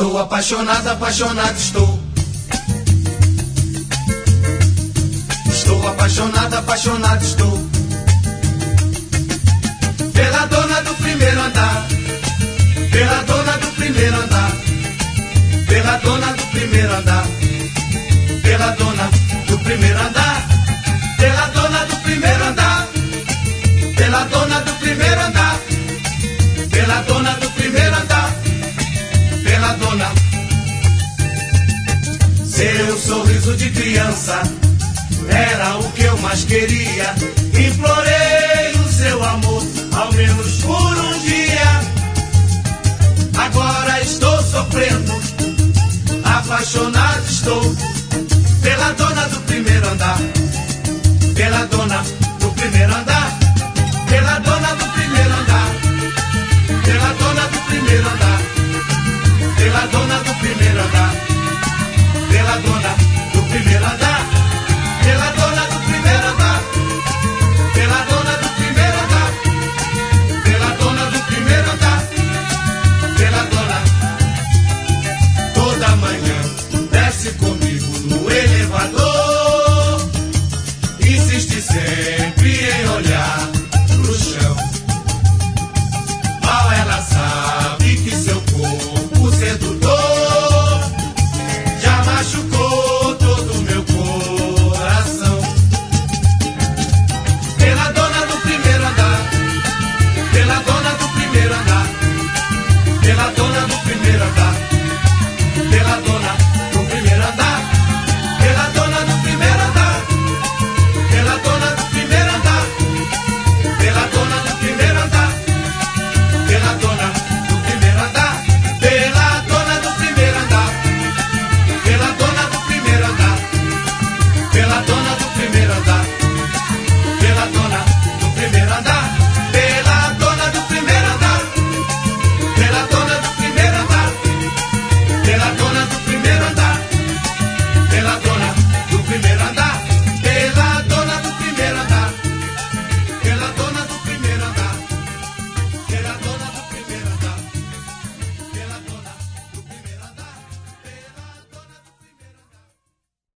Estou apaixonado, apaixonado estou. Estou apaixonado, apaixonado estou. Pela dona do primeiro andar. Pela dona do primeiro andar. Pela dona do primeiro andar. Pela dona do primeiro andar. Pela dona do primeiro andar. Pela dona do primeiro andar. Pela dona do primeiro andar. Pela dona. Seu sorriso de criança era o que eu mais queria. Implorei o seu amor, ao menos por um dia. Agora estou sofrendo, apaixonado estou. Pela dona do primeiro andar.